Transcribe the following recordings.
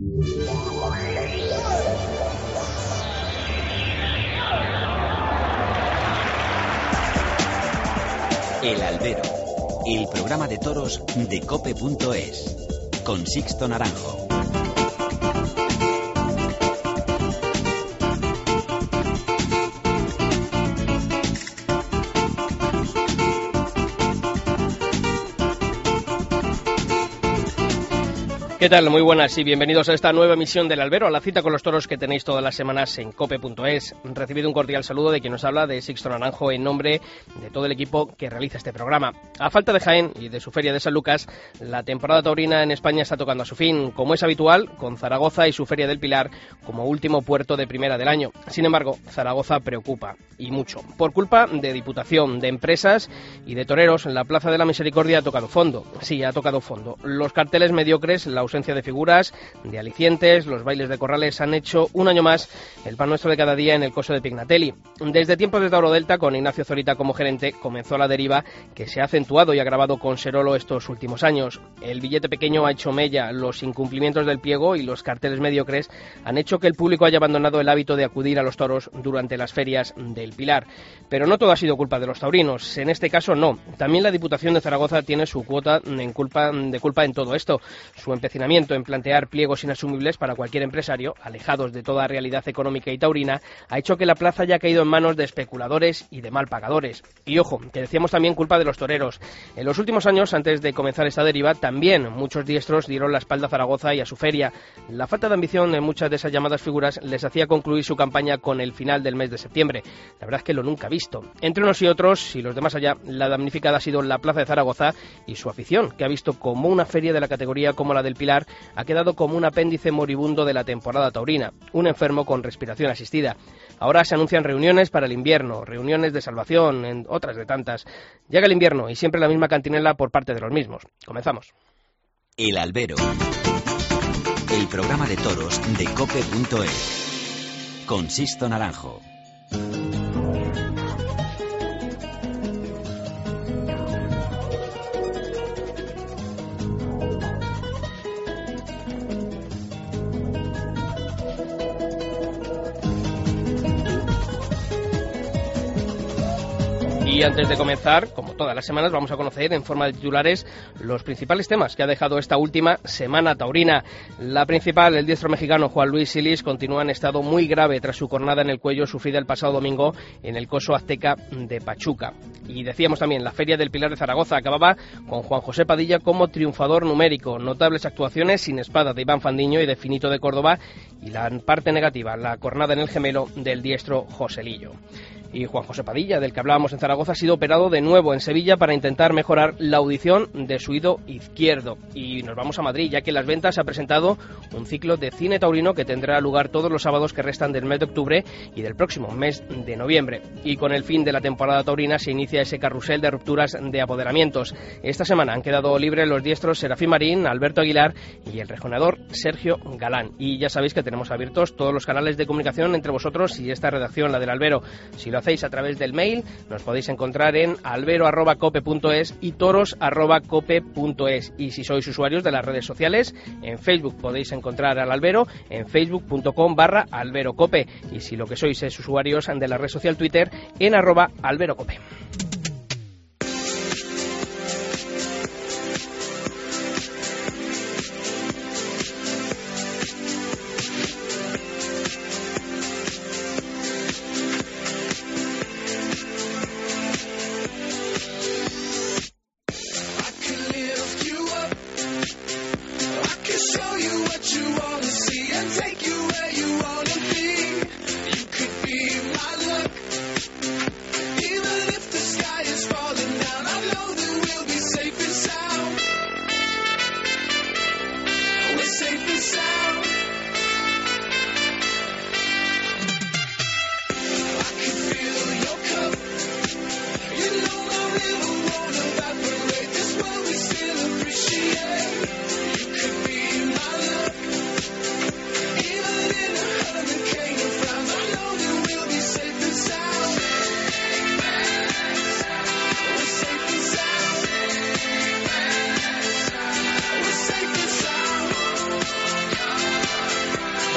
El Albero, el programa de toros de COPE.es, con Sixto Naranjo. ¿Qué tal? Muy buenas y bienvenidos a esta nueva emisión del Albero, a la cita con los toros que tenéis todas las semanas en COPE.es. Recibido un cordial saludo de quien nos habla, de Sixto Naranjo, en nombre de todo el equipo que realiza este programa. A falta de Jaén y de su feria de San Lucas, la temporada taurina en España está tocando a su fin, como es habitual, con Zaragoza y su feria del Pilar como último puerto de primera del año. Sin embargo, Zaragoza preocupa, y mucho. Por culpa de Diputación, de empresas y de toreros, la Plaza de la Misericordia ha tocado fondo. Sí, ha tocado fondo. Los carteles mediocres, la ausencia de figuras, de alicientes, los bailes de corrales han hecho un año más el pan nuestro de cada día en el coso de Pignatelli. Desde tiempos de Tauro Delta, con Ignacio Zorita como gerente, comenzó la deriva que se ha acentuado y agravado con Serolo estos últimos años. El billete pequeño ha hecho mella, los incumplimientos del pliego y los carteles mediocres han hecho que el público haya abandonado el hábito de acudir a los toros durante las ferias del Pilar. Pero no todo ha sido culpa de los taurinos, en este caso no. También la Diputación de Zaragoza tiene su cuota de culpa en todo esto. Su empecinamiento en plantear pliegos inasumibles para cualquier empresario, alejados de toda realidad económica y taurina, ha hecho que la plaza haya caído en manos de especuladores y de mal pagadores. Y ojo, que decíamos también culpa de los toreros. En los últimos años, antes de comenzar esta deriva, también muchos diestros dieron la espalda a Zaragoza y a su feria. La falta de ambición en muchas de esas llamadas figuras les hacía concluir su campaña con el final del mes de septiembre. La verdad es que lo nunca visto. Entre unos y otros, y los demás allá, la damnificada ha sido la plaza de Zaragoza y su afición, que ha visto como una feria de la categoría como la del Pilar ha quedado como un apéndice moribundo de la temporada taurina, un enfermo con respiración asistida. Ahora se anuncian reuniones para el invierno, reuniones de salvación, otras de tantas. Llega el invierno y siempre la misma cantinela por parte de los mismos. Comenzamos. El Albero, el programa de toros de COPE.es, con Sixto Naranjo. Y antes de comenzar, como todas las semanas, vamos a conocer en forma de titulares los principales temas que ha dejado esta última semana taurina. La principal, el diestro mexicano Juan Luis Silis, continúa en estado muy grave tras su cornada en el cuello sufrida el pasado domingo en el coso azteca de Pachuca. Y decíamos también, la Feria del Pilar de Zaragoza acababa con Juan José Padilla como triunfador numérico. Notables actuaciones sin espada de Iván Fandiño y de Finito de Córdoba, y la parte negativa, la cornada en el gemelo del diestro Joselillo. Y Juan José Padilla, del que hablábamos en Zaragoza, ha sido operado de nuevo en Sevilla para intentar mejorar la audición de su oído izquierdo. Y nos vamos a Madrid, ya que en Las Ventas ha presentado un ciclo de cine taurino que tendrá lugar todos los sábados que restan del mes de octubre y del próximo mes de noviembre. Y con el fin de la temporada taurina se inicia ese carrusel de rupturas de apoderamientos. Esta semana han quedado libres los diestros Serafín Marín, Alberto Aguilar y el rejoneador Sergio Galán. Y ya sabéis que tenemos abiertos todos los canales de comunicación entre vosotros y esta redacción, la del Albero. Si lo hacéis a través del mail, nos podéis encontrar en albero@cope.es y toros@cope.es. Y si sois usuarios de las redes sociales, en Facebook podéis encontrar al Albero en facebook.com/alberocope. Y si lo que sois es usuarios de la red social Twitter, en @alberocope. The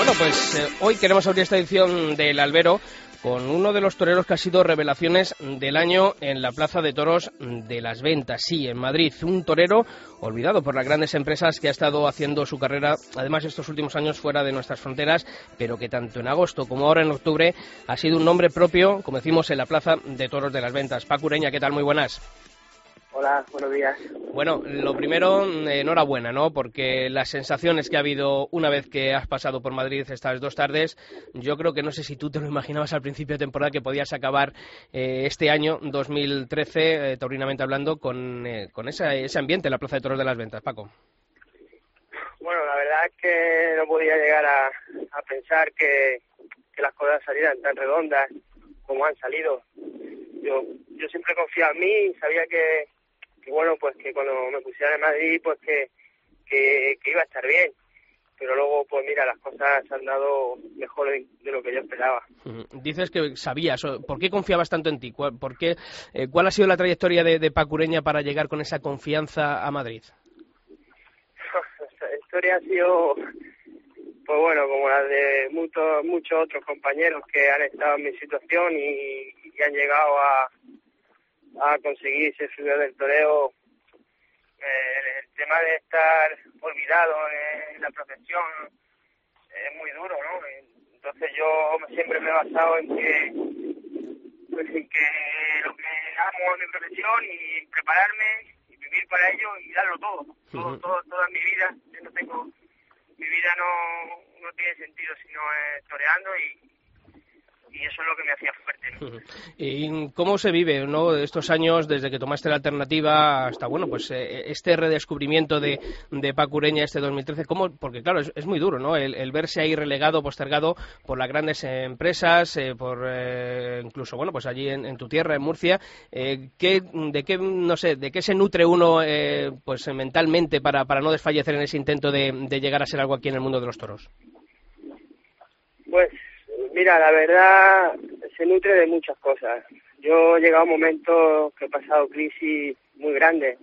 Bueno, pues hoy queremos abrir esta edición del Albero con uno de los toreros que ha sido revelaciones del año en la Plaza de Toros de Las Ventas, sí, en Madrid. Un torero olvidado por las grandes empresas que ha estado haciendo su carrera, además estos últimos años fuera de nuestras fronteras, pero que tanto en agosto como ahora en octubre ha sido un nombre propio, como decimos, en la Plaza de Toros de Las Ventas. Paco Ureña, ¿qué tal? Muy buenas. Hola, buenos días. Bueno, lo primero, enhorabuena, ¿no? Porque las sensaciones que ha habido una vez que has pasado por Madrid estas 2 tardes, yo creo que no sé si tú te lo imaginabas al principio de temporada que podías acabar este año, 2013, taurinamente hablando, con ese ambiente en la Plaza de Toros de Las Ventas. Paco. Bueno, la verdad es que no podía llegar a pensar que las cosas salieran tan redondas como han salido. Yo siempre confiaba en mí y sabía que bueno, pues que cuando me pusieran en Madrid, pues que iba a estar bien. Pero luego, pues mira, las cosas se han dado mejor de lo que yo esperaba. Dices que sabías, ¿por qué confiabas tanto en ti? ¿Cuál ha sido la trayectoria de Paco Ureña para llegar con esa confianza a Madrid? La historia ha sido, pues bueno, como la de muchos otros compañeros que han estado en mi situación y han llegado a conseguir ser figura del toreo. El tema de estar olvidado en la profesión es muy duro, ¿no? Entonces yo siempre me he basado en que lo que amo es mi profesión y prepararme y vivir para ello y darlo todo. Toda mi vida. Mi vida no tiene sentido si no es toreando y eso es lo que me hacía fuerte, ¿no? ¿Y cómo se vive, ¿no? Estos años desde que tomaste la alternativa hasta, bueno, pues este redescubrimiento de Paco Ureña este 2013? Porque claro, es muy duro, ¿no? El verse ahí relegado, postergado por las grandes empresas, incluso, bueno, pues allí en tu tierra, en Murcia. ¿De qué se nutre uno pues mentalmente para no desfallecer en ese intento de llegar a ser algo aquí en el mundo de los toros? Pues mira, la verdad se nutre de muchas cosas. Yo he llegado a un momento que he pasado crisis muy grandes.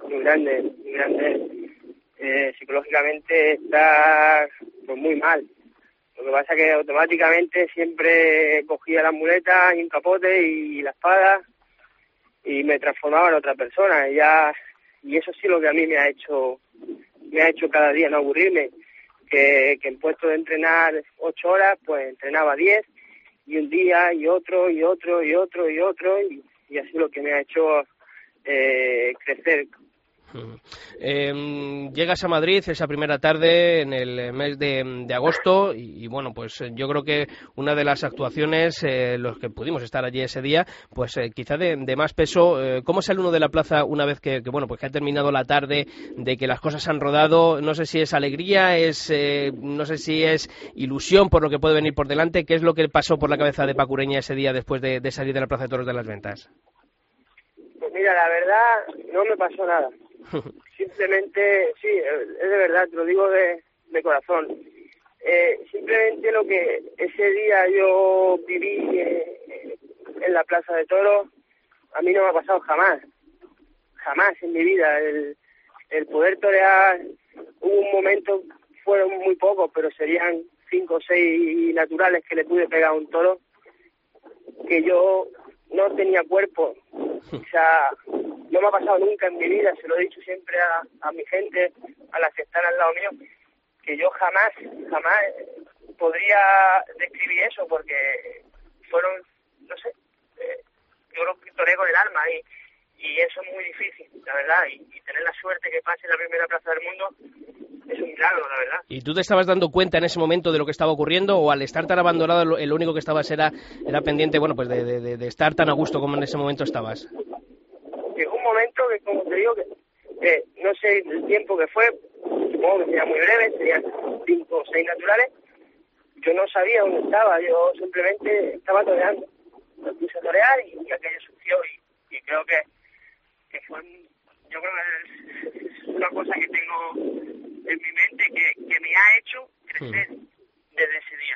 Psicológicamente está pues muy mal. Lo que pasa es que automáticamente siempre cogía las muletas y un capote y la espada y me transformaba en otra persona. Y eso sí lo que a mí me ha hecho cada día no aburrirme. Que en puesto de entrenar 8 horas, pues entrenaba 10 y un día y otro y así lo que me ha hecho crecer. Llegas a Madrid esa primera tarde en el mes de agosto y bueno, pues yo creo que una de las actuaciones, los que pudimos estar allí ese día, pues quizá de más peso. ¿Cómo sale uno de la plaza una vez que bueno, pues que ha terminado la tarde, de que las cosas han rodado? No sé si es alegría, no sé si es ilusión por lo que puede venir por delante. ¿Qué es lo que pasó por la cabeza de Paco Ureña ese día después de salir de la Plaza de Toros de Las Ventas? Pues mira, la verdad no me pasó nada. Simplemente, sí, es de verdad, te lo digo de corazón. Simplemente lo que ese día yo viví en la Plaza de Toros, a mí no me ha pasado jamás en mi vida. El poder torear, hubo un momento, fueron muy pocos, pero serían 5 o 6 naturales que le pude pegar a un toro, que yo no tenía cuerpo. O sea, no me ha pasado nunca en mi vida, se lo he dicho siempre a mi gente, a las que están al lado mío, que yo jamás podría describir eso, porque fueron, no sé, yo lo toré con el alma y eso es muy difícil, la verdad, y tener la suerte que pase en la primera plaza del mundo es un milagro, la verdad. ¿Y tú te estabas dando cuenta en ese momento de lo que estaba ocurriendo, o al estar tan abandonado lo único que estabas era pendiente, bueno, pues de estar tan a gusto como en ese momento estabas? Llegó un momento que, como te digo, que no sé el tiempo que fue, supongo que sería muy breve, serían 5 o 6 naturales. Yo no sabía dónde estaba, yo simplemente estaba toreando. Me puse a torear y aquello surgió y creo que fue, yo creo que es una cosa que tengo en mi mente que me ha hecho crecer desde ese día.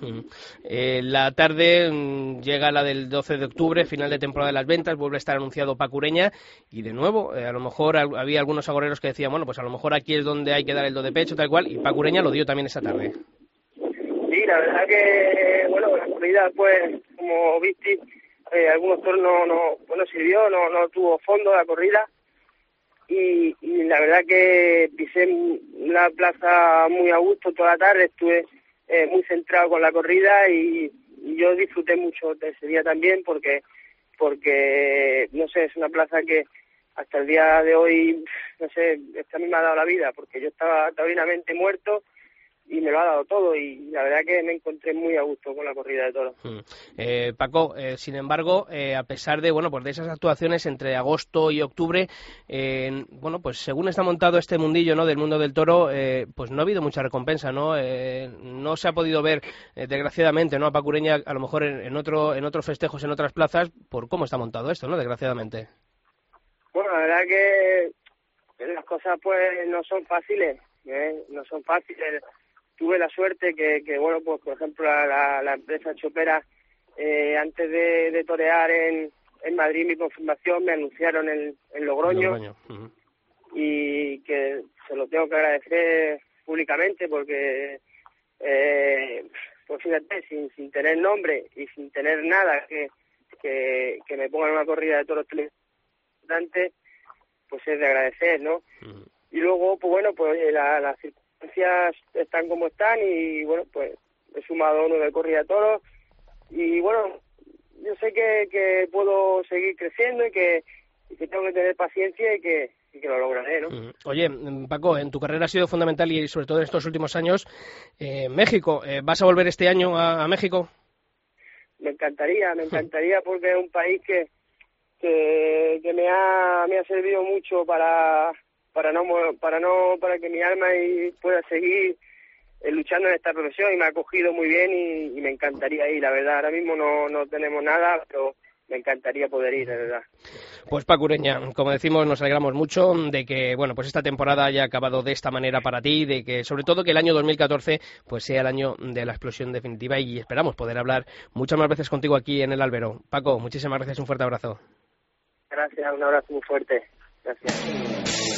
La tarde llega la del 12 de octubre, final de temporada de Las Ventas, vuelve a estar anunciado Paco Ureña y de nuevo, a lo mejor había algunos agoreros que decían, bueno, pues a lo mejor aquí es donde hay que dar el do de pecho, tal cual, y Paco Ureña lo dio también esa tarde. Sí, la verdad que, bueno, la corrida, pues, como viste, algunos toros no sirvió, no tuvo fondo la corrida, y la verdad que pisé la plaza muy a gusto toda la tarde, estuve muy centrado con la corrida, y yo disfruté mucho de ese día también, porque no sé, es una plaza que hasta el día de hoy, no sé, esta a mí me ha dado la vida, porque yo estaba taurinamente muerto y me lo ha dado todo, y la verdad que me encontré muy a gusto con la corrida de toros. Paco, sin embargo, a pesar de, bueno, pues de esas actuaciones entre agosto y octubre, bueno, pues según está montado este mundillo, ¿no?, del mundo del toro, pues no ha habido mucha recompensa, ¿no? No se ha podido ver, desgraciadamente, ¿no?, a Paco Ureña, a lo mejor en otros festejos, en otras plazas, por cómo está montado esto, ¿no?, desgraciadamente. Bueno, la verdad que las cosas pues no son fáciles, no son fáciles. Tuve la suerte que bueno, pues por ejemplo la empresa Chopera, antes de torear en Madrid mi confirmación, me anunciaron en Logroño. Uh-huh. Y que se lo tengo que agradecer públicamente, porque pues fíjate, sin tener nombre y sin tener nada que me pongan una corrida de toros importante, pues es de agradecer, ¿no? Uh-huh. Y luego, pues bueno, pues las circunstancias están como están, y bueno, pues he sumado 9 corridas de toros, y bueno, yo sé que puedo seguir creciendo, y que tengo que tener paciencia, y que lo lograré, ¿no? Uh-huh. Oye, Paco, en tu carrera ha sido fundamental, y sobre todo en estos últimos años, México. ¿Vas a volver este año a México? Me encantaría, porque es un país que me ha servido mucho para que mi alma pueda seguir luchando en esta profesión, y me ha acogido muy bien, y me encantaría ir, la verdad. Ahora mismo no tenemos nada, pero me encantaría poder ir, de verdad. Pues Paco Ureña, como decimos, nos alegramos mucho de que, bueno, pues esta temporada haya acabado de esta manera para ti, de que sobre todo que el año 2014 pues sea el año de la explosión definitiva, y esperamos poder hablar muchas más veces contigo aquí en el Albero. Paco, muchísimas gracias, un fuerte abrazo. Gracias, un abrazo muy fuerte. Gracias.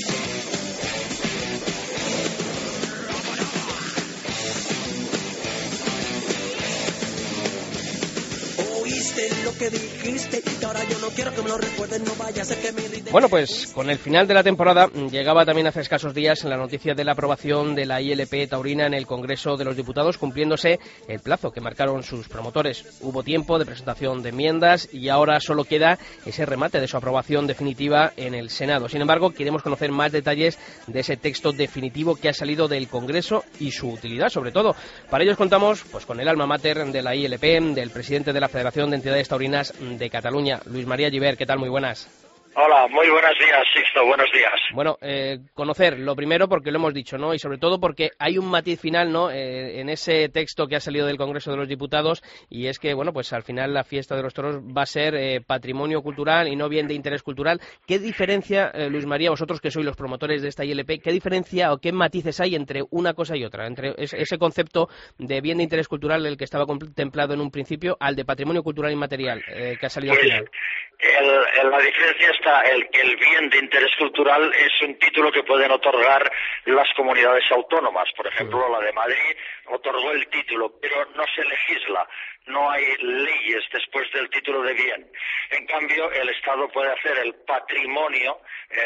Lo que dijiste, y ahora yo no quiero que me lo recuerden, no vaya a ser que me irrite. Bueno, pues con el final de la temporada llegaba también hace escasos días la noticia de la aprobación de la ILP taurina en el Congreso de los Diputados, cumpliéndose el plazo que marcaron sus promotores. Hubo tiempo de presentación de enmiendas, y ahora solo queda ese remate de su aprobación definitiva en el Senado. Sin embargo, queremos conocer más detalles de ese texto definitivo que ha salido del Congreso y su utilidad, sobre todo. Para ello contamos pues con el alma mater de la ILP, del presidente de la Federación de Entidades Taurinas de Cataluña, Luis María Gibert. ¿Qué tal? Muy buenas. Hola, muy buenos días, Sixto, buenos días. Bueno, conocer lo primero, porque lo hemos dicho, ¿no? Y sobre todo porque hay un matiz final, ¿no?, en ese texto que ha salido del Congreso de los Diputados, y es que, bueno, pues al final la fiesta de los toros va a ser patrimonio cultural y no bien de interés cultural. ¿Qué diferencia, Luis María, vosotros que sois los promotores de esta ILP, qué diferencia o qué matices hay entre una cosa y otra, entre ese concepto de bien de interés cultural, el que estaba contemplado en un principio, al de patrimonio cultural inmaterial, que ha salido al final? La diferencia está que el bien de interés cultural es un título que pueden otorgar las comunidades autónomas. Por ejemplo, la de Madrid otorgó el título, pero no se legisla, no hay leyes después del título de bien. En cambio, el Estado puede hacer el patrimonio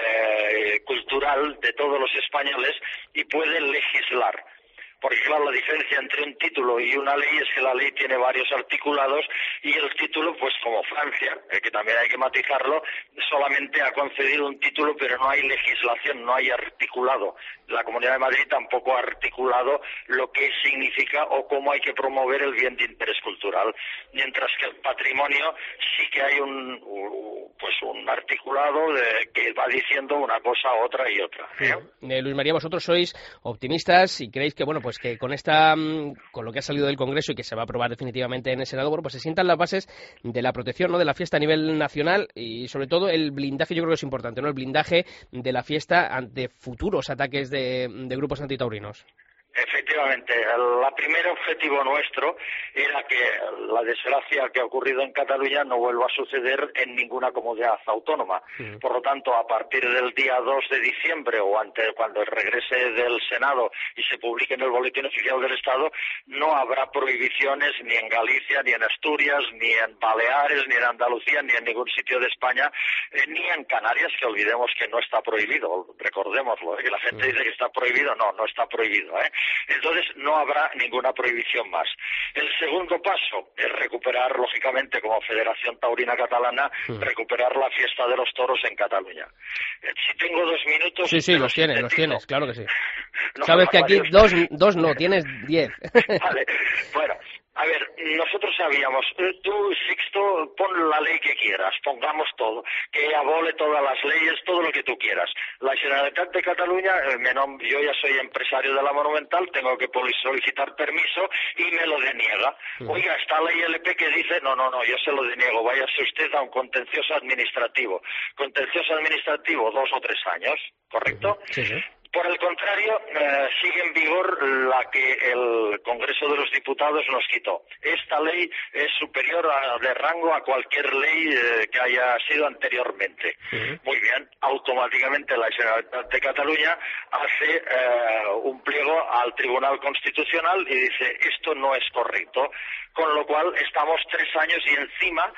cultural de todos los españoles y puede legislar. Porque claro, la diferencia entre un título y una ley es que la ley tiene varios articulados, y el título, pues como Francia, que también hay que matizarlo, solamente ha concedido un título, pero no hay legislación, no hay articulado. La Comunidad de Madrid tampoco ha articulado lo que significa o cómo hay que promover el bien de interés cultural. Mientras que el patrimonio sí que hay un articulado que va diciendo una cosa, otra y otra. Luis María, vosotros sois optimistas y creéis que, bueno, pues que con lo que ha salido del Congreso y que se va a aprobar definitivamente en el Senado, bueno, pues se sientan las bases de la protección, ¿no?, de la fiesta a nivel nacional, y sobre todo el blindaje, yo creo que es importante, ¿no?, el blindaje de la fiesta ante futuros ataques de grupos antitaurinos. Efectivamente, el primer objetivo nuestro era que la desgracia que ha ocurrido en Cataluña no vuelva a suceder en ninguna comunidad autónoma. Por lo tanto, a partir del día 2 de diciembre o cuando regrese del Senado y se publique en el Boletín Oficial del Estado, no habrá prohibiciones ni en Galicia, ni en Asturias, ni en Baleares, ni en Andalucía, ni en ningún sitio de España, ni en Canarias, que olvidemos que no está prohibido, recordémoslo, que la gente dice que está prohibido, no está prohibido, Entonces no habrá ninguna prohibición más. El segundo paso es recuperar, lógicamente, como Federación Taurina Catalana, recuperar la fiesta de los toros en Cataluña. Si tengo 2 minutos... Sí, los tienes, claro que sí. No, sabes que aquí dos no, tienes 10. Vale, bueno... A ver, nosotros sabíamos, tú, Sixto, pon la ley que quieras, pongamos todo, que abole todas las leyes, todo lo que tú quieras. La Generalitat de Cataluña, yo ya soy empresario de la Monumental, tengo que solicitar permiso y me lo deniega. Oiga, está la ILP que dice, no, yo se lo deniego, váyase usted a un contencioso administrativo. Contencioso administrativo, 2 o 3 años, ¿correcto? Sí. Por el contrario, sigue en vigor la que el Congreso de los Diputados nos quitó. Esta ley es superior de rango a cualquier ley que haya sido anteriormente. Muy bien, automáticamente la Generalitat de Cataluña hace un pliego al Tribunal Constitucional y dice esto no es correcto, con lo cual estamos 3 años y encima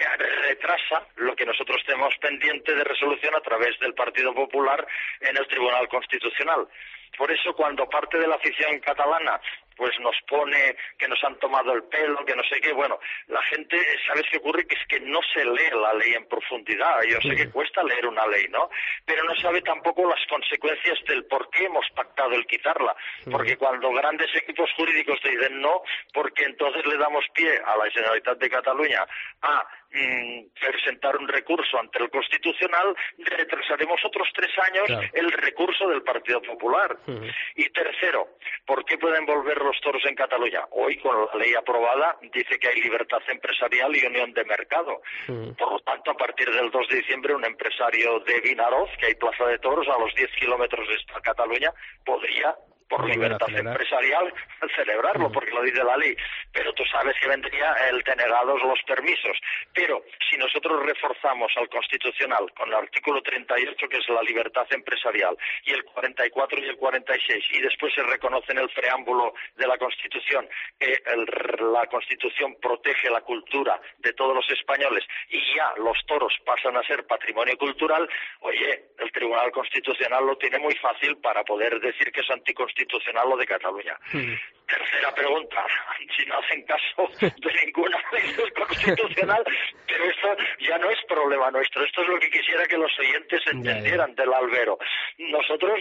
retrasa lo que nosotros tenemos pendiente de resolución a través del Partido Popular en el Tribunal Constitucional. Por eso, cuando parte de la afición catalana pues nos pone que nos han tomado el pelo, que no sé qué, bueno, la gente, ¿sabes qué ocurre? Que es que no se lee la ley en profundidad. Yo sé que cuesta leer una ley, ¿no? Pero no sabe tampoco las consecuencias del por qué hemos pactado el quitarla. Porque cuando grandes equipos jurídicos te dicen no, porque entonces le damos pie a la Generalitat de Cataluña a presentar un recurso ante el Constitucional, retrasaremos otros 3 años el recurso del Partido Popular. Y tercero, ¿por qué pueden volver los toros en Cataluña? Hoy, con la ley aprobada, dice que hay libertad empresarial y unión de mercado. Por lo tanto, a partir del 2 de diciembre, un empresario de Vinaroz, que hay plaza de toros a los 10 kilómetros de esta Cataluña, podría, por libertad empresarial, celebrarlo, porque lo dice la ley. Pero tú sabes que vendría el denegados los permisos. Pero si nosotros reforzamos al Constitucional con el artículo 38, que es la libertad empresarial, y el 44 y el 46, y después se reconoce en el preámbulo de la Constitución que la Constitución protege la cultura de todos los españoles, y ya los toros pasan a ser patrimonio cultural, oye, el Tribunal Constitucional lo tiene muy fácil para poder decir que es anticonstitucional lo de Cataluña. Tercera pregunta, si no hacen caso de ninguna ley constitucional, pero esto ya no es problema nuestro, esto es lo que quisiera que los oyentes entendieran del albero. Nosotros,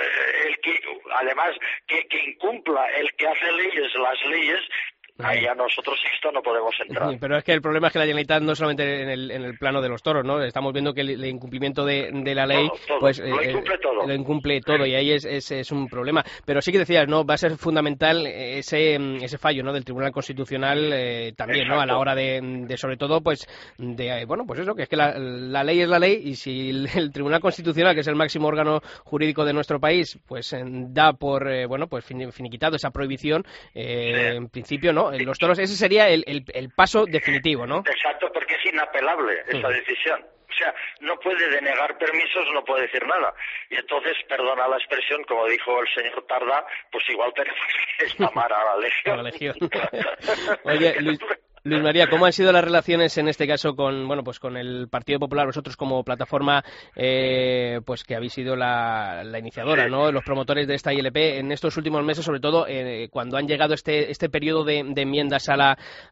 el que, además, que incumpla el que hace leyes, las leyes, ahí a nosotros esto no podemos entrar. Pero es que el problema es que la Generalitat no solamente en el plano de los toros, ¿no? Estamos viendo que el incumplimiento de la ley, todo. Pues lo incumple todo y ahí es un problema. Pero sí que decías, ¿no? Va a ser fundamental ese fallo, ¿no? Del Tribunal Constitucional también, exacto, ¿no? A la hora de sobre todo, pues eso, que es que la ley es la ley, y si el Tribunal Constitucional, que es el máximo órgano jurídico de nuestro país, pues da por finiquitado esa prohibición, en principio, ¿no? En los toros ese sería el paso definitivo, ¿no? Exacto, porque es inapelable esa decisión. O sea, no puede denegar permisos, no puede decir nada. Y entonces, perdona la expresión, como dijo el señor Tardá, pues igual tenemos que llamar a la Legión. A la Legión. Oye, Luis María, ¿cómo han sido las relaciones en este caso con el Partido Popular, vosotros como plataforma, pues que habéis sido la iniciadora, ¿no? Los promotores de esta ILP en estos últimos meses, sobre todo cuando han llegado este periodo de enmiendas a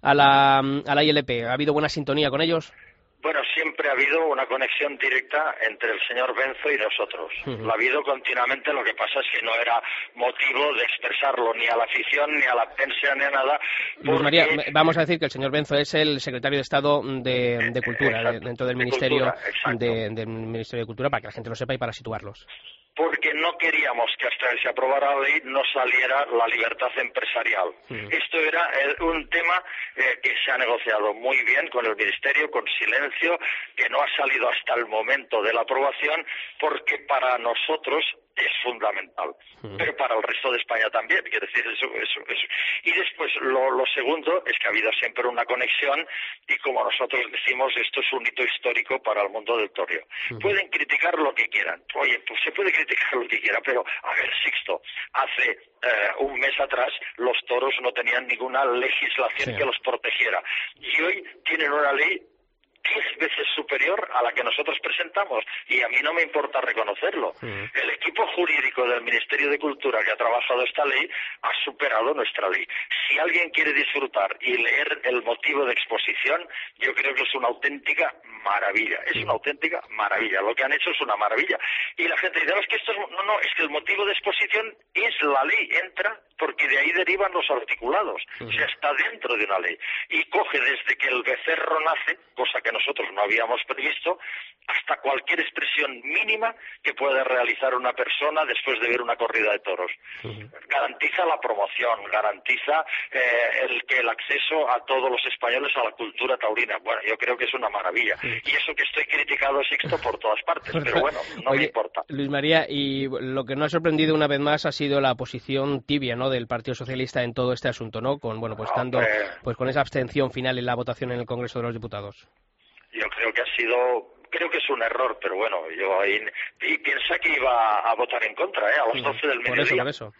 la ILP? ¿Ha habido buena sintonía con ellos? Bueno, siempre ha habido una conexión directa entre el señor Benzo y nosotros. Lo ha habido continuamente, lo que pasa es que no era motivo de expresarlo ni a la afición, ni a la prensa, ni a nada. Luis María, vamos a decir que el señor Benzo es el secretario de Estado de Cultura, exacto, dentro del Ministerio del Ministerio de Cultura, para que la gente lo sepa y para situarlos. Porque no queríamos que hasta que se aprobara la ley no saliera la libertad empresarial. Esto era un tema que se ha negociado muy bien con el Ministerio, con silencio, que no ha salido hasta el momento de la aprobación, porque para nosotros es fundamental, pero para el resto de España también, quiero decir, eso. Y después, lo segundo es que ha habido siempre una conexión, y como nosotros decimos, esto es un hito histórico para el mundo del toreo. Pueden criticar lo que quieran, oye, pues se puede criticar lo que quiera, pero, a ver, Sixto, hace un mes atrás los toros no tenían ninguna legislación que los protegiera, y hoy tienen una ley 10 veces superior a la que nosotros presentamos, y a mí no me importa reconocerlo. El equipo jurídico del Ministerio de Cultura que ha trabajado esta ley ha superado nuestra ley. Si alguien quiere disfrutar y leer el motivo de exposición, yo creo que es una auténtica maravilla. Es una auténtica maravilla. Lo que han hecho es una maravilla. Y la gente dice, no, es que esto es... No, es que el motivo de exposición es la ley, entra porque de ahí derivan los articulados. O sea, está dentro de una ley. Y coge desde que el becerro nace, cosa que nosotros no habíamos previsto, hasta cualquier expresión mínima que pueda realizar una persona después de ver una corrida de toros. Garantiza la promoción, garantiza el acceso a todos los españoles a la cultura taurina. Bueno, yo creo que es una maravilla. Y eso que estoy criticado, Sixto, por todas partes, pero bueno, no me importa. Luis María, y lo que nos ha sorprendido una vez más ha sido la posición tibia, ¿no?, del Partido Socialista en todo este asunto, ¿no? Con, bueno, pues estando pues con esa abstención final en la votación en el Congreso de los Diputados. Yo creo que es un error, pero bueno, y piensa que iba a votar en contra, a las 12 del mediodía. Por eso.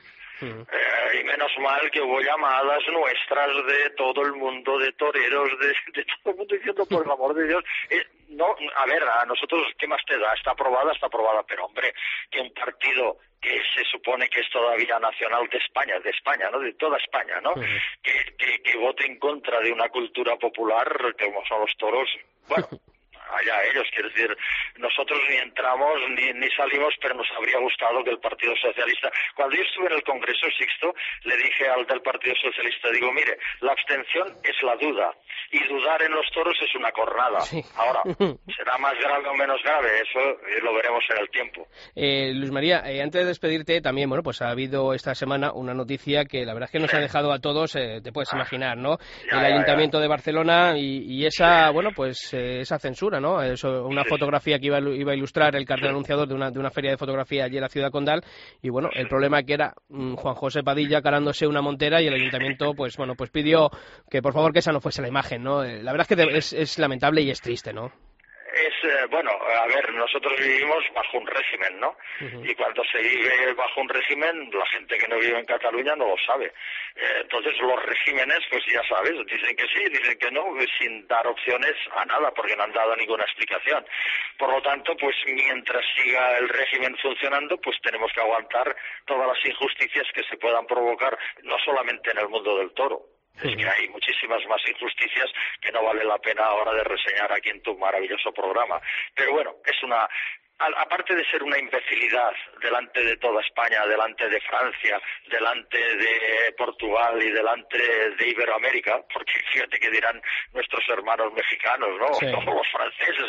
Y menos mal que hubo llamadas nuestras de todo el mundo, de toreros, de todo el mundo diciendo, por el amor de Dios, no, a ver, a nosotros, ¿qué más te da? Está aprobada, pero hombre, que un partido que se supone que es todavía nacional de España, ¿no?, de toda España, ¿no?, que vote en contra de una cultura popular como son los toros, bueno... allá ellos, quiero decir, nosotros ni entramos ni salimos, pero nos habría gustado que el Partido Socialista... Cuando yo estuve en el Congreso, Sixto, le dije al del Partido Socialista, digo, mire, la abstención es la duda, y dudar en los toros es una cornada. Ahora, ¿será más grave o menos grave? Eso lo veremos en el tiempo. Luis María, antes de despedirte, también, bueno, pues ha habido esta semana una noticia que la verdad es que nos ha dejado a todos, te puedes imaginar, ¿no? El Ayuntamiento de Barcelona y esa, bueno, pues esa censura, ¿no? Eso, una fotografía que iba a ilustrar el cartel anunciador de una feria de fotografía allí en la ciudad condal, y bueno, el problema que era Juan José Padilla calándose una montera, y el ayuntamiento pues pidió que por favor que esa no fuese la imagen, ¿no? La verdad es que es lamentable y es triste, ¿no? Bueno, a ver, nosotros vivimos bajo un régimen, ¿no? Y cuando se vive bajo un régimen, la gente que no vive en Cataluña no lo sabe. Entonces los regímenes, pues ya sabes, dicen que sí, dicen que no, sin dar opciones a nada, porque no han dado ninguna explicación. Por lo tanto, pues mientras siga el régimen funcionando, pues tenemos que aguantar todas las injusticias que se puedan provocar, no solamente en el mundo del toro. Es que hay muchísimas más injusticias que no vale la pena ahora de reseñar aquí en tu maravilloso programa. Pero bueno, es una... Aparte de ser una imbecilidad delante de toda España, delante de Francia, delante de Portugal y delante de Iberoamérica, porque fíjate que dirán nuestros hermanos mexicanos, ¿no? O los franceses,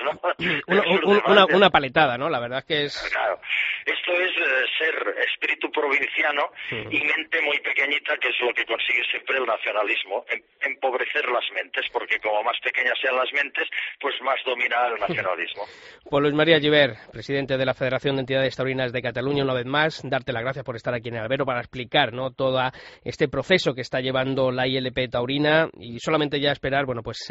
¿no? Una paletada, ¿no? La verdad es que es... Claro. Esto es ser espíritu provinciano y mente muy pequeñita, que es lo que consigue siempre el nacionalismo, empobrecer las mentes, porque como más pequeñas sean las mentes, pues más domina el nacionalismo. Pues Luis María Gibert, presidente de la Federación de Entidades Taurinas de Cataluña, una vez más, darte las gracias por estar aquí en el Albero para explicar, ¿no?, todo este proceso que está llevando la ILP taurina, y solamente ya esperar, bueno, pues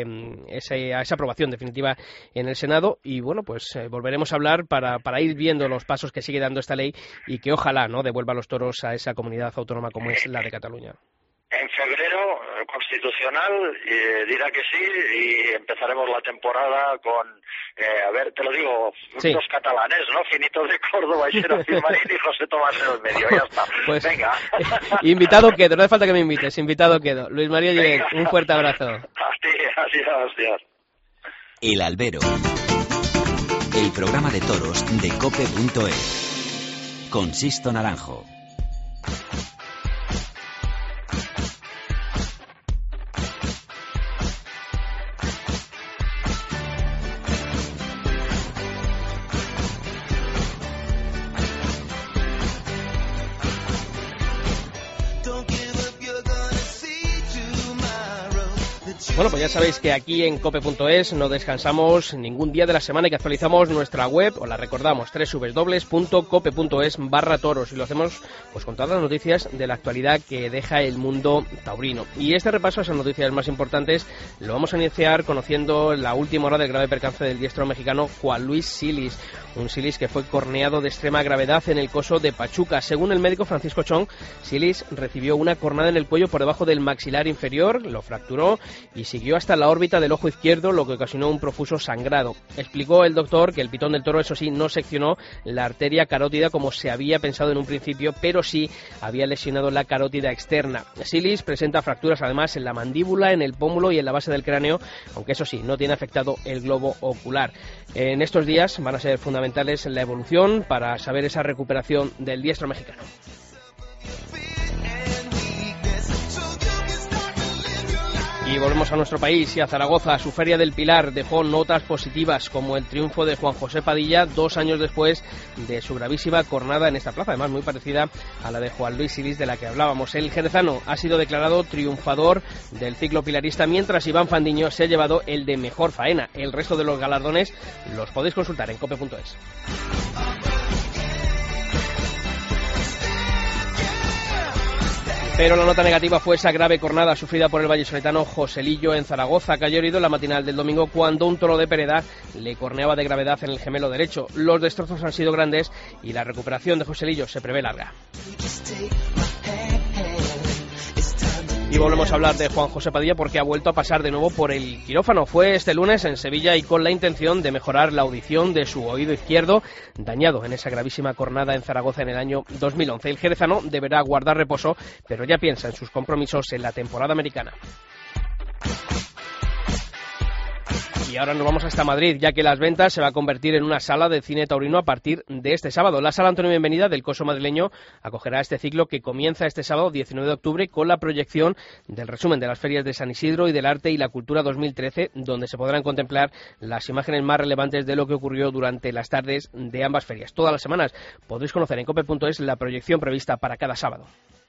esa aprobación definitiva en el Senado, y bueno, pues volveremos a hablar para ir viendo los pasos que sigue dando esta ley y que ojalá, ¿no?, devuelva los toros a esa comunidad autónoma como es la de Cataluña. En febrero, Constitucional dirá que sí, y empezaremos la temporada con, a ver, te lo digo, dos catalanes, ¿no? Finito de Córdoba, y Serafín Marín y José Tomás en el medio, ya está. Pues, venga. Invitado quedo, no hace falta que me invites, invitado quedo. Luis María Gibert, un fuerte abrazo. Adiós. El Albero, el programa de toros de COPE.es, con Sixto Naranjo. Bueno, pues ya sabéis que aquí en cope.es no descansamos ningún día de la semana y que actualizamos nuestra web, os la recordamos, www.cope.es/toros, y lo hacemos pues con todas las noticias de la actualidad que deja el mundo taurino. Y este repaso a esas noticias más importantes lo vamos a iniciar conociendo la última hora del grave percance del diestro mexicano Juan Luis Silis, un Silis que fue corneado de extrema gravedad en el coso de Pachuca. Según el médico Francisco Chong, Silis recibió una cornada en el cuello por debajo del maxilar inferior, lo fracturó y siguió hasta la órbita del ojo izquierdo, lo que ocasionó un profuso sangrado. Explicó el doctor que el pitón del toro, eso sí, no seccionó la arteria carótida como se había pensado en un principio, pero sí había lesionado la carótida externa. Silis presenta fracturas además en la mandíbula, en el pómulo y en la base del cráneo, aunque eso sí, no tiene afectado el globo ocular. En estos días van a ser fundamentales la evolución para saber esa recuperación del diestro mexicano. Y volvemos a nuestro país y a Zaragoza. Su Feria del Pilar dejó notas positivas, como el triunfo de Juan José Padilla 2 años después de su gravísima cornada en esta plaza, además muy parecida a la de Juan Luis Silis de la que hablábamos. El jerezano ha sido declarado triunfador del ciclo pilarista, mientras Iván Fandiño se ha llevado el de mejor faena. El resto de los galardones los podéis consultar en cope.es. Pero la nota negativa fue esa grave cornada sufrida por el vallisoletano Joselillo en Zaragoza. Cayó herido en la matinal del domingo cuando un toro de Pereda le corneaba de gravedad en el gemelo derecho. Los destrozos han sido grandes y la recuperación de Joselillo se prevé larga. Y volvemos a hablar de Juan José Padilla porque ha vuelto a pasar de nuevo por el quirófano. Fue este lunes en Sevilla y con la intención de mejorar la audición de su oído izquierdo, dañado en esa gravísima cornada en Zaragoza en el año 2011. El jerezano deberá guardar reposo, pero ya piensa en sus compromisos en la temporada americana. Y ahora nos vamos hasta Madrid, ya que Las Ventas se va a convertir en una sala de cine taurino a partir de este sábado. La Sala Antonio Bienvenida del Coso madrileño acogerá este ciclo que comienza este sábado 19 de octubre con la proyección del resumen de las ferias de San Isidro y del Arte y la Cultura 2013, donde se podrán contemplar las imágenes más relevantes de lo que ocurrió durante las tardes de ambas ferias. Todas las semanas podréis conocer en cope.es la proyección prevista para cada sábado.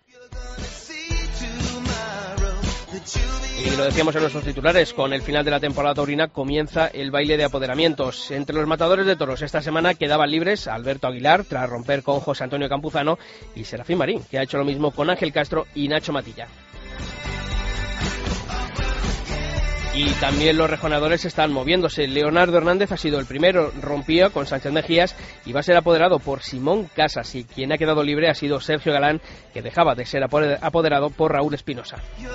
Y lo decíamos en nuestros titulares, con el final de la temporada taurina comienza el baile de apoderamientos. Entre los matadores de toros esta semana quedaban libres Alberto Aguilar, tras romper con José Antonio Campuzano, y Serafín Marín, que ha hecho lo mismo con Ángel Castro y Nacho Matilla. Y también los rejoneadores están moviéndose. Leonardo Hernández ha sido el primero, rompía con Sánchez Mejías y va a ser apoderado por Simón Casas, y quien ha quedado libre ha sido Sergio Galán, que dejaba de ser apoderado por Raúl Espinosa.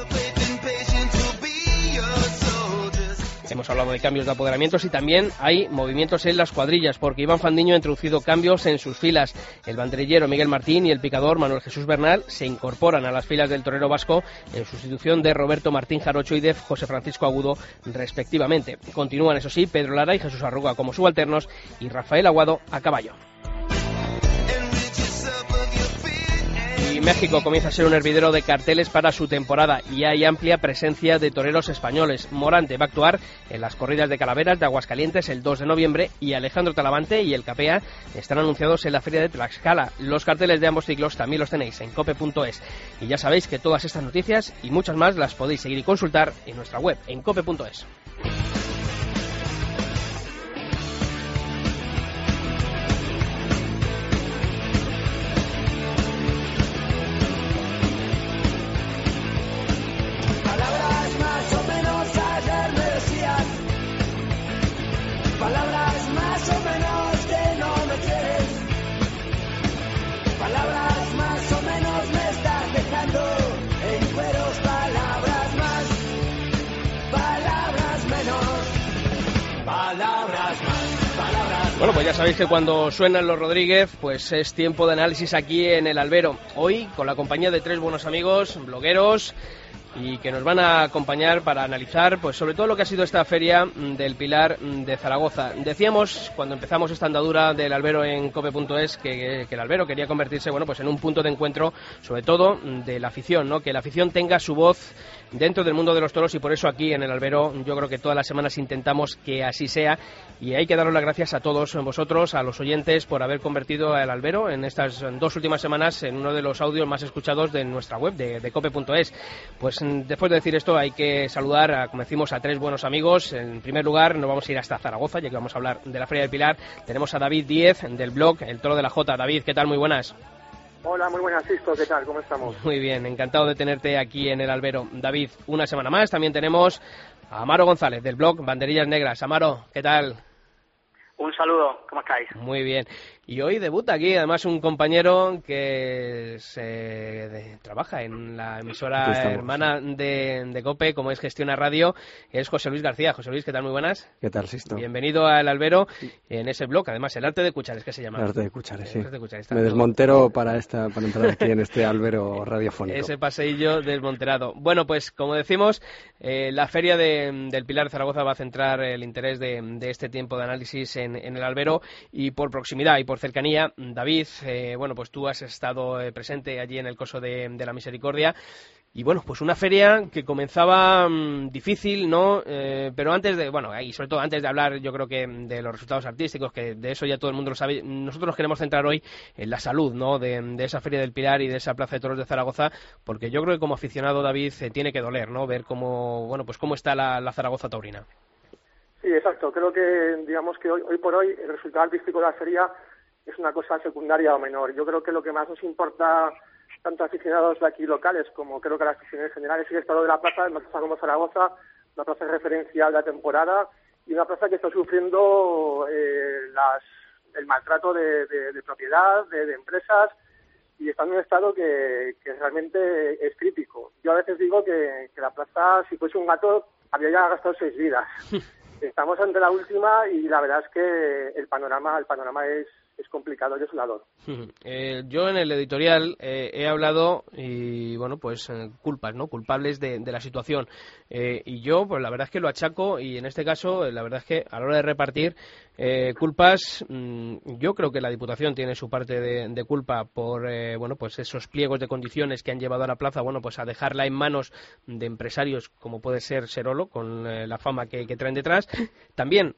Hemos hablado de cambios de apoderamientos y también hay movimientos en las cuadrillas, porque Iván Fandiño ha introducido cambios en sus filas. El banderillero Miguel Martín y el picador Manuel Jesús Bernal se incorporan a las filas del torero vasco en sustitución de Roberto Martín Jarocho y de José Francisco Agudo, respectivamente. Continúan, eso sí, Pedro Lara y Jesús Arruga como subalternos y Rafael Aguado a caballo. Y México comienza a ser un hervidero de carteles para su temporada y hay amplia presencia de toreros españoles. Morante va a actuar en las corridas de Calaveras de Aguascalientes el 2 de noviembre y Alejandro Talavante y el Capea están anunciados en la feria de Tlaxcala. Los carteles de ambos ciclos también los tenéis en cope.es. Y ya sabéis que todas estas noticias y muchas más las podéis seguir y consultar en nuestra web en cope.es. Palabras más o menos que no me quieres. Palabras más o menos me estás dejando en cueros. Palabras más, palabras menos. Palabras más, palabras más. Bueno, pues ya sabéis que cuando suenan los Rodríguez, pues es tiempo de análisis aquí en El Albero. Hoy con la compañía de tres buenos amigos, blogueros, y que nos van a acompañar para analizar pues sobre todo lo que ha sido esta feria del Pilar de Zaragoza. Decíamos cuando empezamos esta andadura del albero en cope.es que el albero quería convertirse pues en un punto de encuentro sobre todo de la afición, ¿no? Que la afición tenga su voz dentro del mundo de los toros, y por eso aquí en el albero yo creo que todas las semanas intentamos que así sea, y hay que daros las gracias a todos vosotros, a los oyentes, por haber convertido el albero en estas 2 últimas semanas en uno de los audios más escuchados de nuestra web de cope.es. Pues después de decir esto hay que saludar, como decimos, a tres buenos amigos. En primer lugar nos vamos a ir hasta Zaragoza, ya que vamos a hablar de la Feria del Pilar. Tenemos a David Díez del blog El Toro de la Jota. David, ¿qué tal? Muy buenas. Hola, muy buenas, Sixto, ¿qué tal? ¿Cómo estamos? Muy bien, encantado de tenerte aquí en el albero. David, una semana más. También tenemos a Amaro González del blog Banderillas Negras. Amaro, ¿qué tal? Un saludo, ¿cómo estáis? Muy bien. Y hoy debuta aquí, además, un compañero que trabaja en la emisora hermana de COPE, como es Gestiona Radio, es José Luis García. José Luis, ¿qué tal? Muy buenas. ¿Qué tal, Sisto? Bienvenido al albero en ese blog, además, el arte de Cuchares, ¿qué se llama? El arte de Cuchares, sí. Está me desmontero para entrar aquí en este albero radiofónico. Ese paseillo desmonterado. Bueno, pues como decimos, la Feria del Pilar de Zaragoza va a centrar el interés de este tiempo de análisis en el albero, y por proximidad y por cercanía. David, bueno, pues tú has estado presente allí en el Coso de la Misericordia. Y bueno, pues una feria que comenzaba difícil, ¿no? Pero antes de, bueno, y sobre todo antes de hablar, yo creo que de los resultados artísticos, que de eso ya todo el mundo lo sabe, nosotros nos queremos centrar hoy en la salud, ¿no? De esa Feria del Pilar y de esa Plaza de Toros de Zaragoza, porque yo creo que como aficionado, David, tiene que doler, ¿no? Ver cómo, bueno, pues cómo está la Zaragoza taurina. Sí, exacto. Creo que, digamos que hoy por hoy el resultado artístico de la feria es una cosa secundaria o menor. Yo creo que lo que más nos importa, tanto a aficionados de aquí locales como creo que a las aficiones generales, es el estado de la plaza, una plaza como Zaragoza, una plaza referencial de la temporada y una plaza que está sufriendo el maltrato de propiedad, de empresas, y está en un estado que realmente es crítico. Yo a veces digo que la plaza, si fuese un gato, habría ya gastado 6 vidas. Estamos ante la última y la verdad es que el panorama es complicado y desolador. Yo en el editorial he hablado y bueno, pues culpables de la situación, y yo pues la verdad es que lo achaco, y en este caso la verdad es que a la hora de repartir culpas, yo creo que la Diputación tiene su parte de culpa por bueno, pues esos pliegos de condiciones que han llevado a la plaza, bueno, pues a dejarla en manos de empresarios como puede ser Serolo, con la fama que traen detrás, también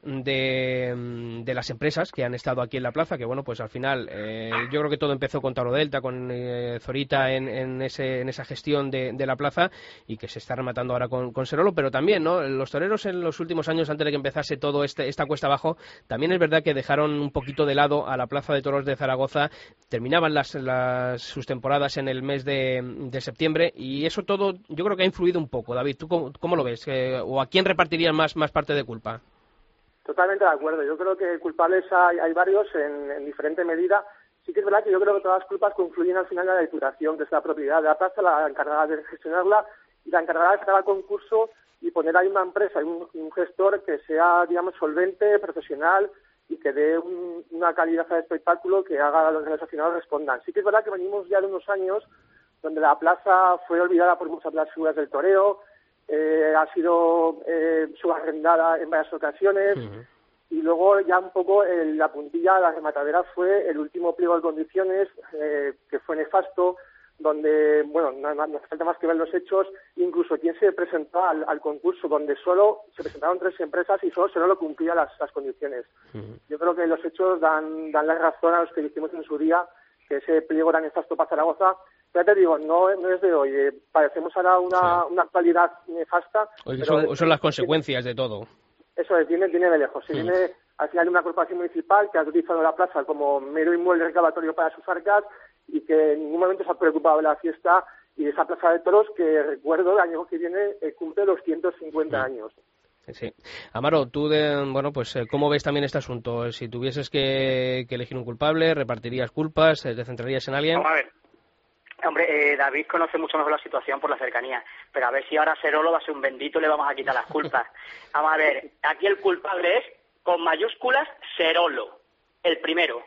de las empresas que han estado aquí en la plaza, que bueno, pues al final yo creo que todo empezó con Tauro Delta, con Zorita en esa gestión de la plaza, y que se está rematando ahora con Serolo, pero también, ¿no? Los toreros en los últimos años, antes de que empezase todo esta cuesta abajo, también es verdad que dejaron un poquito de lado a la Plaza de Toros de Zaragoza, terminaban sus temporadas en el mes de septiembre, y eso todo yo creo que ha influido un poco. David, ¿tú cómo lo ves? ¿O a quién repartirían más parte de culpa? Totalmente de acuerdo. Yo creo que culpables hay varios en diferente medida. Sí que es verdad que yo creo que todas las culpas confluyen al final de la Diputación, que es la propiedad de la plaza, la encargada de gestionarla y la encargada de sacar al concurso y poner ahí una empresa y un gestor que sea, digamos, solvente, profesional y que dé una calidad al espectáculo que haga que los aficionados respondan. Sí que es verdad que venimos ya de unos años donde la plaza fue olvidada por muchas de las figuras del toreo, ha sido subarrendada en varias ocasiones. Y luego ya un poco la puntilla, la rematadera, fue el último pliego de condiciones, que fue nefasto, donde, bueno, no hace falta más que ver los hechos, incluso quien se presentó al concurso, donde solo se presentaron 3 empresas y solo lo cumplía las condiciones. Yo creo que los hechos dan la razón a los que dijimos en su día que ese pliego era nefasto para Zaragoza. Ya te digo, no es de hoy, padecemos ahora una actualidad nefasta. Oye, son las consecuencias de todo. Eso es, viene de lejos. Se viene al final de una corporación municipal que ha utilizado la plaza como mero inmueble reclamatorio para sus arcas y que en ningún momento se ha preocupado de la fiesta y de esa plaza de toros que, recuerdo, el año que viene cumple los 150 años. Sí. Amaro, tú, bueno, pues ¿cómo ves también este asunto? Si tuvieses que elegir un culpable, ¿repartirías culpas? ¿Te centrarías en alguien? Vamos a ver. Hombre, David conoce mucho mejor la situación por la cercanía, pero a ver si ahora Serolo va a ser un bendito y le vamos a quitar las culpas. Vamos a ver, aquí el culpable es, con mayúsculas, Serolo, el primero,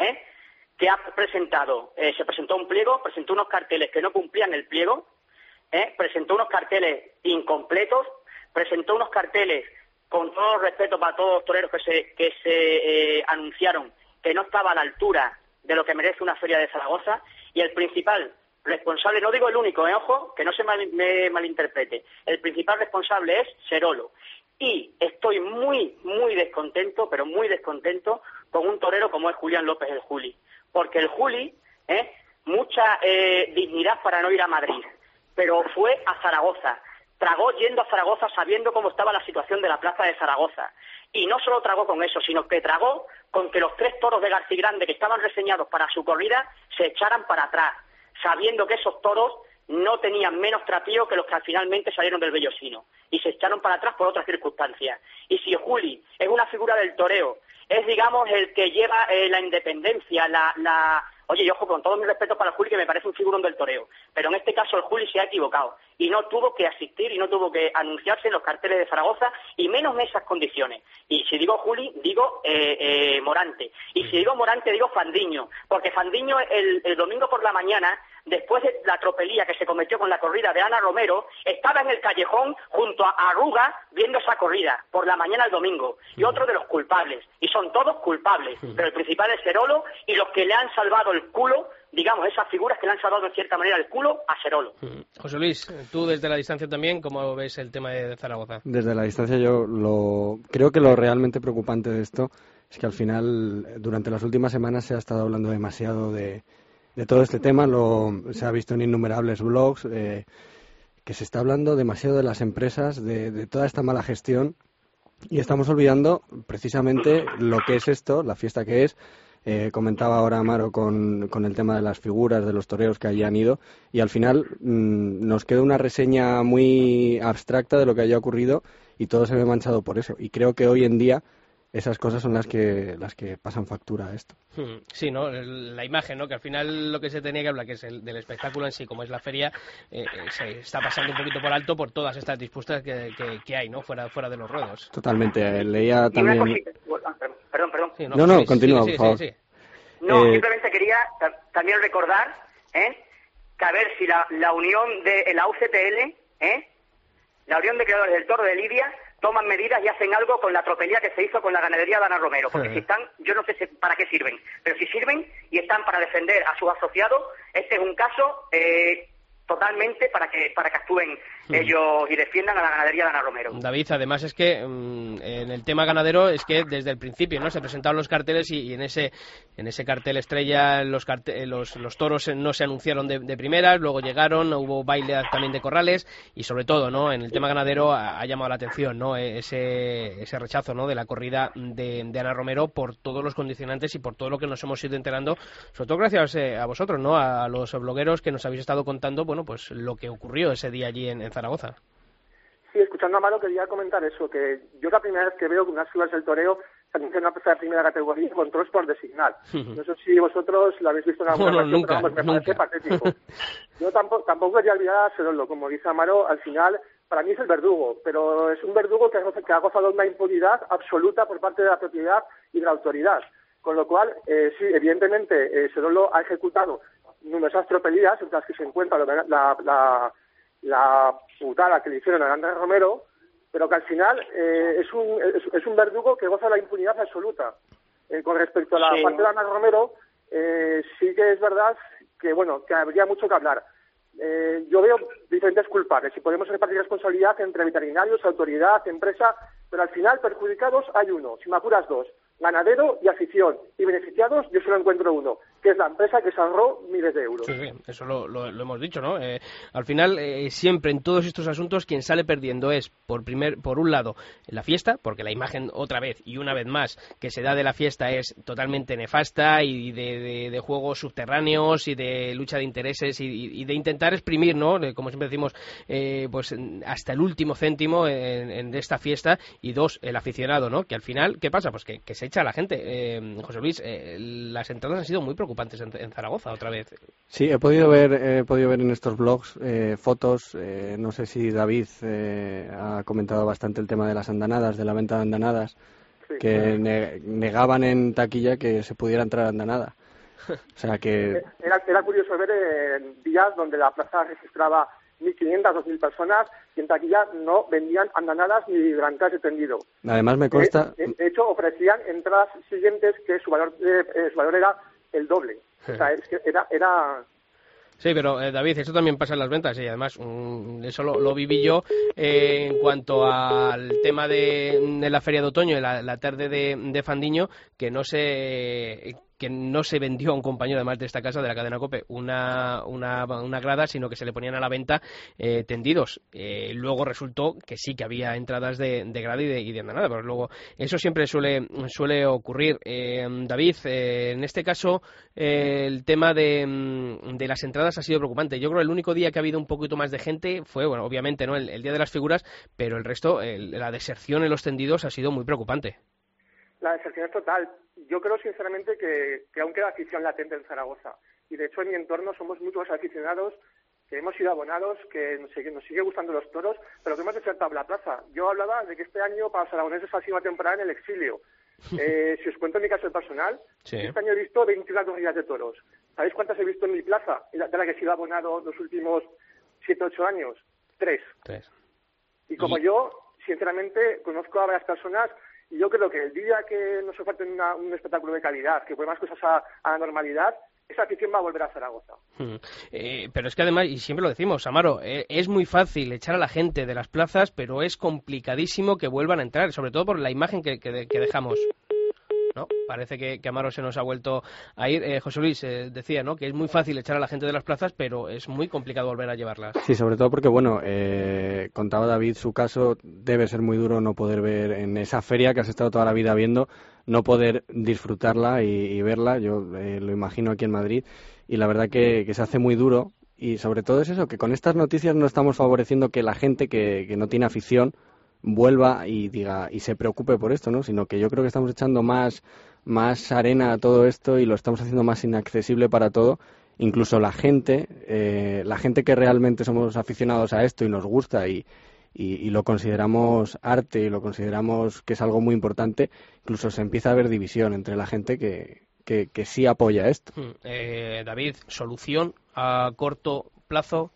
que ha presentado, se presentó un pliego, presentó unos carteles que no cumplían el pliego, presentó unos carteles incompletos, presentó unos carteles, con todo respeto para todos los toreros que se anunciaron, que no estaba a la altura de lo que merece una feria de Zaragoza, y el principal responsable, no digo el único, ojo, que no se me malinterprete, el principal responsable es Serolo. Y estoy muy, muy descontento, pero muy descontento, con un torero como es Julián López el Juli. Porque el Juli, mucha dignidad para no ir a Madrid, pero fue a Zaragoza. Tragó yendo a Zaragoza sabiendo cómo estaba la situación de la plaza de Zaragoza. Y no solo tragó con eso, sino que tragó con que los 3 toros de Garcigrande que estaban reseñados para su corrida se echaran para atrás, sabiendo que esos toros no tenían menos trapío que los que finalmente salieron del Bellosino. Y se echaron para atrás por otras circunstancias. Y si Juli es una figura del toreo, es, digamos, el que lleva la independencia, Oye, y ojo, con todo mi respeto para el Juli, que me parece un figurón del toreo, pero en este caso el Juli se ha equivocado y no tuvo que asistir y no tuvo que anunciarse en los carteles de Zaragoza, y menos en esas condiciones. Y si digo Juli, digo Morante. Y si digo Morante, digo Fandiño, porque Fandiño el domingo por la mañana, después de la tropelía que se cometió con la corrida de Ana Romero, estaba en el callejón junto a Arruga viendo esa corrida por la mañana el domingo, y otro de los culpables, y son todos culpables, pero el principal es Serolo y los que le han salvado el culo, digamos, esas figuras que le han salvado de cierta manera el culo a Serolo. José Luis, tú desde la distancia también, ¿cómo ves el tema de Zaragoza? Desde la distancia yo creo que lo realmente preocupante de esto es que al final, durante las últimas semanas se ha estado hablando demasiado de todo este tema, se ha visto en innumerables blogs, que se está hablando demasiado de las empresas, de toda esta mala gestión, y estamos olvidando precisamente lo que es esto, la fiesta que es. Comentaba ahora Amaro con el tema de las figuras, de los toreros que allí han ido, y al final nos queda una reseña muy abstracta de lo que haya ocurrido y todo se ve manchado por eso, y creo que hoy en día esas cosas son las que pasan factura a esto. Sí, ¿no? La imagen, ¿no? Que al final lo que se tenía que hablar, que es del espectáculo en sí, como es la feria, se está pasando un poquito por alto por todas estas disputas que hay, ¿no? Fuera de los ruedos. Totalmente. Leía también... Perdón. Sí, no, continúa, por favor. Sí. No, simplemente quería también recordar, que a ver si la unión de la UCTL, la Unión de Creadores del Toro de Lidia, toman medidas y hacen algo con la tropelía que se hizo con la ganadería de Ana Romero, porque si están, yo no sé para qué sirven, pero si sirven y están para defender a sus asociados, este es un caso totalmente para que actúen ellos y defiendan a la ganadería de Ana Romero. David, además es que en el tema ganadero es que desde el principio, ¿no? Se presentaron los carteles y en ese cartel estrella los toros no se anunciaron de primeras, luego llegaron, hubo baile también de corrales y sobre todo, ¿no? En el tema ganadero ha llamado la atención, ¿no? Ese rechazo, ¿no? De la corrida de Ana Romero por todos los condicionantes y por todo lo que nos hemos ido enterando, sobre todo gracias a vosotros, ¿no? A los blogueros que nos habéis estado contando, bueno, pues lo que ocurrió ese día allí en Zaragoza. Sí, escuchando a Amaro quería comentar eso, que yo la primera vez que veo que unas figuras del toreo se anuncia una plaza de primera categoría con toros por designar. No sé si vosotros lo habéis visto en alguna ocasión, nunca, pero vamos, me parece patético. Yo tampoco quería olvidar a Serolo, como dice Amaro, al final para mí es el verdugo, pero es un verdugo que ha gozado de una impunidad absoluta por parte de la propiedad y de la autoridad. Con lo cual, sí, evidentemente, Serolo ha ejecutado numerosas tropelías, entre las que se encuentra la putada que le hicieron a Ana Romero, pero que al final es un verdugo que goza de la impunidad absoluta. Con respecto a la parte de Ana Romero, sí que es verdad que, bueno, que habría mucho que hablar. Yo veo diferentes culpables y podemos repartir responsabilidad entre veterinarios, autoridad, empresa, pero al final perjudicados hay uno, si me apuras dos, ganadero y afición, y beneficiados yo solo encuentro uno, que es la empresa que se ahorró miles de euros. Sí, eso lo hemos dicho, ¿no? Al final, siempre en todos estos asuntos, quien sale perdiendo es, por un lado, la fiesta, porque la imagen otra vez y una vez más que se da de la fiesta es totalmente nefasta y de juegos subterráneos y de lucha de intereses y de intentar exprimir, ¿no? Como siempre decimos, pues hasta el último céntimo de esta fiesta, y dos, el aficionado, ¿no? Que al final, ¿qué pasa? Pues que se echa a la gente. José Luis, las entradas han sido muy preocupantes en Zaragoza otra vez. Sí, he podido ver en estos blogs fotos, no sé si David ha comentado bastante el tema de las andanadas, de la venta de andanadas, sí, que negaban en taquilla que se pudiera entrar a andanada. O sea que... Era curioso ver días donde la plaza registraba 1.500, 2.000 personas y en taquilla no vendían andanadas ni delanteras de tendido. Además me consta... De hecho, ofrecían entradas siguientes que su valor era el doble. O sea, es que era... Sí, pero David, eso también pasa en las ventas y además eso lo viví yo en cuanto al tema de la feria de otoño y la tarde de Fandiño, que no sé que no se vendió a un compañero además de esta casa, de la cadena COPE, una grada, sino que se le ponían a la venta tendidos. Luego resultó que sí que había entradas de grada y de andanada, pero luego eso siempre suele ocurrir. David, en este caso el tema de las entradas ha sido preocupante. Yo creo que el único día que ha habido un poquito más de gente fue, bueno, obviamente, ¿no?, el Día de las Figuras, pero el resto, la deserción en los tendidos ha sido muy preocupante. La deserción es total. Yo creo sinceramente que aún queda afición latente en Zaragoza. Y de hecho en mi entorno somos muchos aficionados que hemos sido abonados, que nos sigue gustando los toros, pero que hemos desertado la plaza. Yo hablaba de que este año para los aragoneses ha sido una temporada en el exilio. Si os cuento mi caso personal, sí. Este año he visto 21 corridas de toros. ¿Sabéis cuántas he visto en mi plaza? De la que he sido abonado los últimos 7 o 8 años. 3. Y como yo, sinceramente, conozco a varias personas. Y yo creo que el día que nos oferten un espectáculo de calidad, que ponga más cosas a la normalidad, esa afición va a volver a Zaragoza. Pero es que además, y siempre lo decimos, Amaro, es muy fácil echar a la gente de las plazas, pero es complicadísimo que vuelvan a entrar, sobre todo por la imagen que dejamos. ¿No? Parece que Amaro se nos ha vuelto a ir. José Luis decía, ¿no?, que es muy fácil echar a la gente de las plazas, pero es muy complicado volver a llevarlas. Sí, sobre todo porque, bueno, contaba David su caso, debe ser muy duro no poder ver en esa feria que has estado toda la vida viendo, no poder disfrutarla y verla. Yo lo imagino aquí en Madrid, y la verdad que se hace muy duro, y sobre todo es eso, que con estas noticias no estamos favoreciendo que la gente que no tiene afición vuelva y diga y se preocupe por esto, ¿no? Sino que yo creo que estamos echando más arena a todo esto y lo estamos haciendo más inaccesible para todo. Incluso la gente que realmente somos aficionados a esto y nos gusta y lo consideramos arte y lo consideramos que es algo muy importante, incluso se empieza a ver división entre la gente que sí apoya esto. David, ¿solución a corto plazo?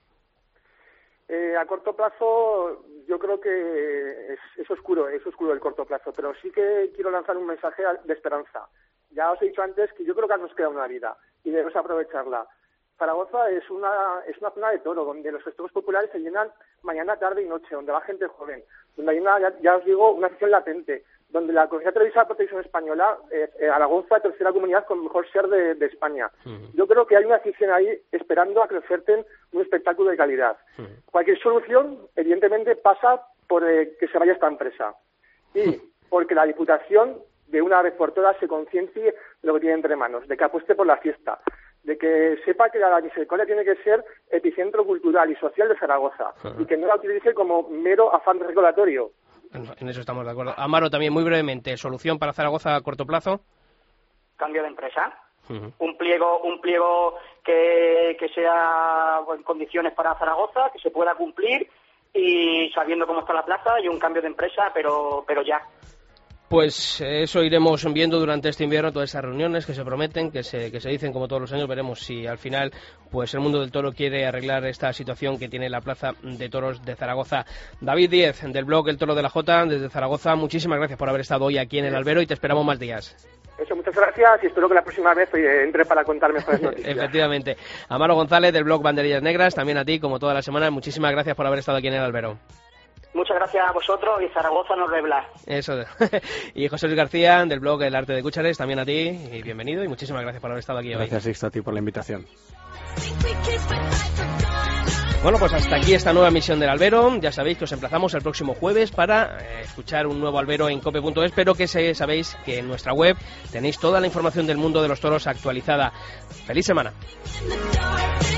A corto plazo yo creo que es oscuro el corto plazo, pero sí que quiero lanzar un mensaje de esperanza. Ya os he dicho antes que yo creo que nos queda una vida y debemos aprovecharla. Zaragoza es una zona de toro donde los festejos populares se llenan mañana, tarde y noche, donde va gente joven, donde hay ya os digo, una afición latente, donde la Comunidad Televisiva de Protección Española, Zaragoza, tercera comunidad con mejor share de España. Yo creo que hay una afición ahí esperando a que oferten un espectáculo de calidad. Cualquier solución, evidentemente, pasa por que se vaya esta empresa y porque la Diputación, de una vez por todas, se conciencie de lo que tiene entre manos, de que apueste por la fiesta, de que sepa que la misericordia tiene que ser epicentro cultural y social de Zaragoza y que no la utilice como mero afán regulatorio. En eso estamos de acuerdo. Amaro, también muy brevemente, ¿solución para Zaragoza a corto plazo? Cambio de empresa. Un pliego que sea en condiciones para Zaragoza, que se pueda cumplir y sabiendo cómo está la plaza, y un cambio de empresa, pero ya. Pues eso iremos viendo durante este invierno, todas esas reuniones que se prometen, que se dicen como todos los años. Veremos si al final pues el mundo del toro quiere arreglar esta situación que tiene la Plaza de Toros de Zaragoza. David Díez, del blog El Toro de la Jota, desde Zaragoza, muchísimas gracias por haber estado hoy aquí en el albero y te esperamos más días. Eso, muchas gracias y espero que la próxima vez entre para contar mejores noticias. Efectivamente. Amaro González, del blog Banderillas Negras, también a ti, como todas las semanas, muchísimas gracias por haber estado aquí en el albero. Muchas gracias a vosotros y Zaragoza nos rebla. Eso. Y José Luis García, del blog El Arte de Cúchares, también a ti, y bienvenido y muchísimas gracias por haber estado aquí hoy. Gracias, Sixto, a ti por la invitación. Bueno, pues hasta aquí esta nueva emisión del albero. Ya sabéis que os emplazamos el próximo jueves para escuchar un nuevo albero en cope.es, pero que sabéis que en nuestra web tenéis toda la información del mundo de los toros actualizada. ¡Feliz semana!